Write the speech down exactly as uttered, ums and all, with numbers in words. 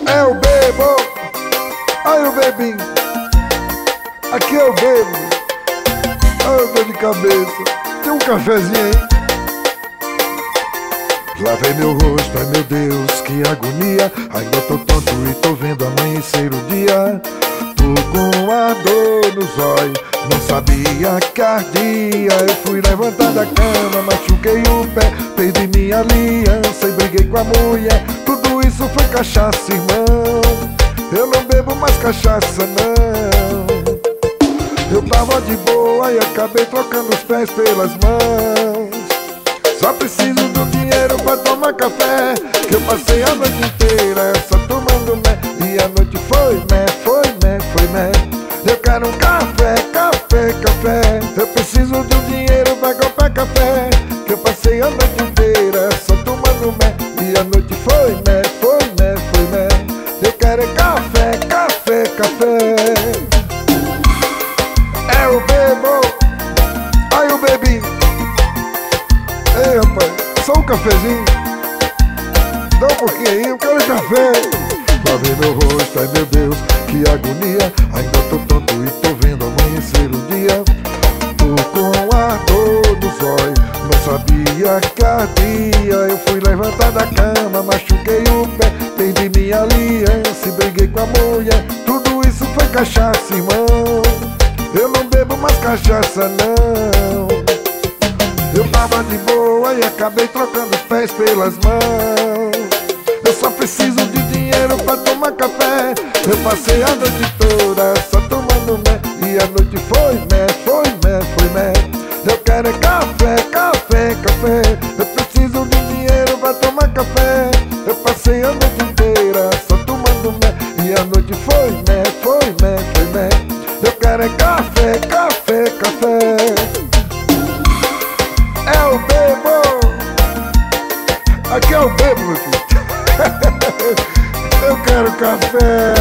É o bebo, ai o bebinho, aqui é o bebo. Ai, dor de cabeça, tem um cafezinho aí? Lavei meu rosto, ai meu Deus, que agonia. Ainda tô tonto e tô vendo amanhecer o dia. Tô com a dor no zóio, não sabia que ardia. Eu fui levantar da cama, machuquei o pé, perdi minha aliança e briguei com a mulher. Tudo isso foi cachaça, irmão. Eu não bebo mais cachaça, não. Eu tava de boa e acabei trocando os pés pelas mãos. Só preciso do dinheiro pra tomar café, que eu passei a noite inteira só tomando mé. E a noite foi mé, foi mé, foi mé. Eu quero um café, café, café. Eu preciso do dinheiro pra comprar café, que eu passei a noite inteira só tomando mé. E a noite foi mé, foi mé, foi mé. Eu quero é café, café, café. É o bebo, ai o bebinho. Ei, rapaz, só um cafezinho. Dá um pouquinho aí, eu quero café. Lavei meu rosto, ai meu Deus, que agonia. Ainda tô tonto e tô vendo amanhecer o dia. Tô com a dor do zóio, não sabia que ardia. Eu fui levantar da cama, machuquei o pé, perdi minha aliança e briguei com a mulher. Tudo isso foi cachaça, irmão. Eu não bebo mais cachaça, não. Eu tava de boa e acabei trocando os pés pelas mãos. Eu só preciso de dinheiro pra tomar café. Eu passei a noite toda só tomando mé. E a noite foi mé, foi mé, foi mé. Eu quero é café, café, café. Eu preciso de dinheiro pra tomar café. Eu passei a noite inteira só tomando mé. E a noite foi mé, foi mé, foi mé. Eu quero é café, café, café. É o bebo, aqui é o bebo, meu filho. Eu quero café.